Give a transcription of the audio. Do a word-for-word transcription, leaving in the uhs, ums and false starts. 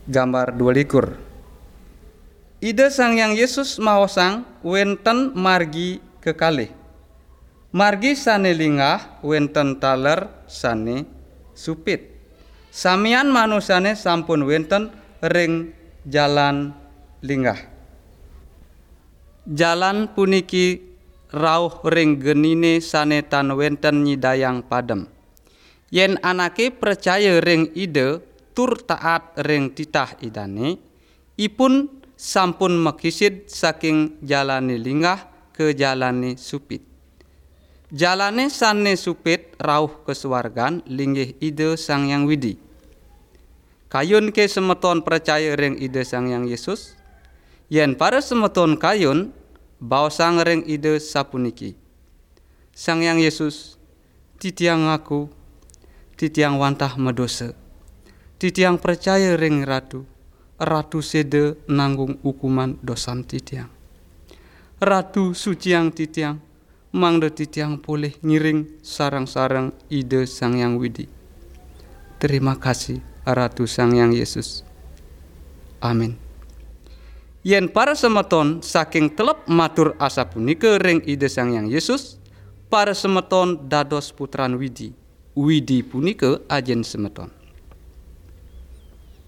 Gambar dua likur. Ide Sang Hyang Yesus maosang wenten margi kekalih. Margi sane linggah wenten taler sane supit. Samian manusane sampun wenten ring jalan linggah. Jalan puniki rauh ring genine sane tan wenten nyidayang padem. Yen anake percaya ring ide tur taat ring titah idane, ipun sampun mekisid saking jalane linggah ke jalane supit. Jalane sane supit rauh kesuwargan linggih ide Sang Hyang Widi. Kayun ke semeton percaya ring ide Sang Hyang Yesus, yen para semeton kayun baosang ring ide sapuniki. Sang Hyang Yesus, titiang ngaku, titiang wantah medosa, titiang percaya ring ratu, ratu sede nanggung hukuman dosan titiang. Ratu suciang titiang, mangde titiang boleh ngiring sarang-sarang ide Sang Hyang Widi. Terima kasih Ratu Sang Hyang Yesus. Amin. Yen para semeton saking telep matur asa punika ring ide Sang Hyang Yesus, para semeton dados putran Widi. Widi punika ajen semeton.